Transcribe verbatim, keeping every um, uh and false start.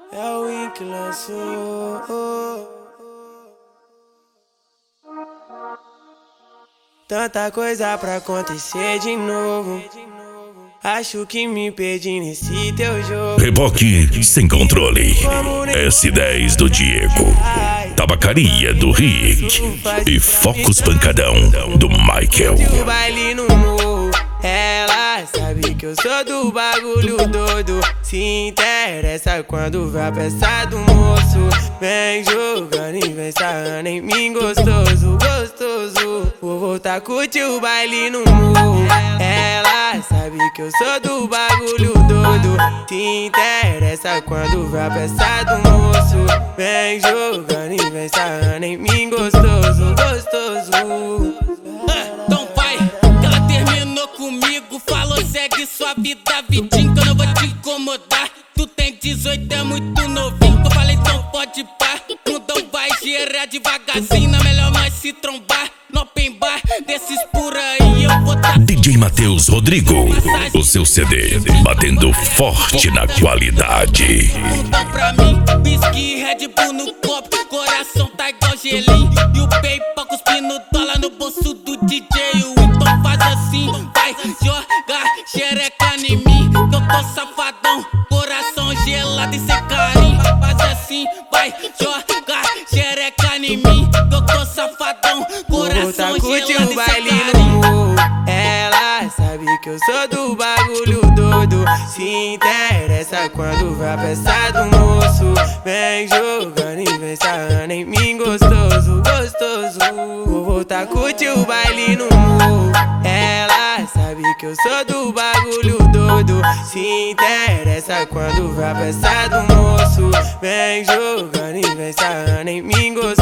É o Win que lançou. Tanta coisa pra acontecer de novo. Acho que me perdi nesse teu jogo. Reboque sem controle. S dez do Diego. Tabacaria do Rick. E Focus Pancadão do Michael. O baile no morro. Ela sabe que eu sou do bagulho doido. Se interessa quando vai a peça do moço. Vem jogando e vem sarrando em mim gostoso, gostoso. Vou voltar a curtir o baile no morro. Ela sabe que eu sou do bagulho doido. Se interessa quando vai a peça do moço. Vem jogando e vem sarrando em mim gostoso, gostoso. Então vai, que ela terminou comigo. Falou segue sua vida, vidinho, que eu não vou te incomodar. Tu tem dezoito, é muito novinho. Eu falei então pode pá. Mundão vai girar devagarzinho. Na melhor nós se trombar no open bar desses por aí eu vou dar. D J Matheus Rodrigo, o seu C D batendo forte na qualidade. Mundão pra mim, whisky, Red Bull no copo. Coração tá igual gelinho. E o PayPal cuspindo dólar no bolso do D J. O então faz assim, vai jogar xereca em mim, que eu tô safadão, coração gelado e sem carinho. Faz assim, vai jogar xereca em mim, que eu tô safadão, coração gelado o e baile sem no carinho. morro. Ela sabe que eu sou do bagulho doido. Se interessa quando vai a peça do moço. Vem jogando e vem sarrando em mim gostoso, gostoso. Vou voltar a curtir o baile no morro. Ela sabe que eu sou do bagulho doido. Se interessa quando vai a peça do moço. Vem jogando e vem sarrando em mim gostoso.